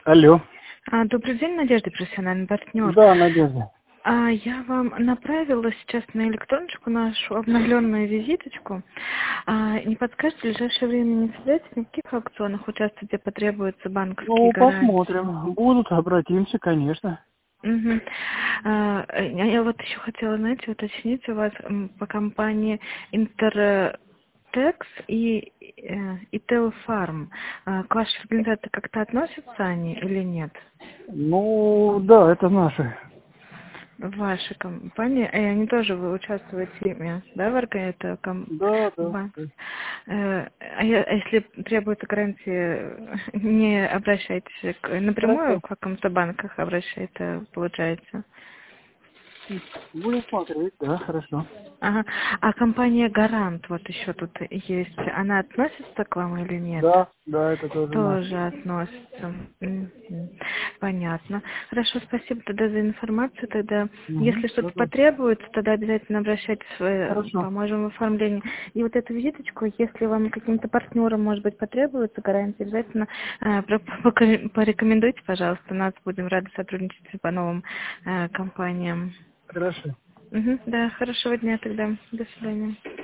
Алло. Добрый день, Надежда, профессиональный партнер. Да, Надежда. Я вам направила сейчас на электроночку нашу обновленную визиточку. Не подскажете, в ближайшее время не собираетесь в никаких аукционах участвовать, где потребуются банковские Ну, гарантии? посмотрим. Будут, обратимся, конечно. Мгм. Я вот еще хотела, знаете, уточнить у вас по компании Интертекс и Телфарм. К вашей организации как-то относятся они или нет? Ну, да, это наши. Ваша компания, и они тоже вы участвуете ими, да, в это Да, да. банк. Да. Если требуется гарантии, не обращайтесь напрямую Хорошо. к какому-то банку, обращается, получается. Будем смотреть, да, хорошо. Ага. А компания Гарант, вот еще тут есть, она относится к вам или нет? Да, да, это тоже наш. Тоже относится. Мгм. Понятно. Хорошо, спасибо тогда за информацию. Тогда, Угу, если что-то все. потребуется, тогда обязательно обращайтесь, Хорошо. поможем в оформлении. И вот эту визиточку, если вам каким-то партнерам, может быть, потребуется гарантия, обязательно порекомендуйте, пожалуйста. Нас будем рады сотрудничать по новым компаниям. Хорошо. Мгм. Да, хорошего дня тогда. До свидания.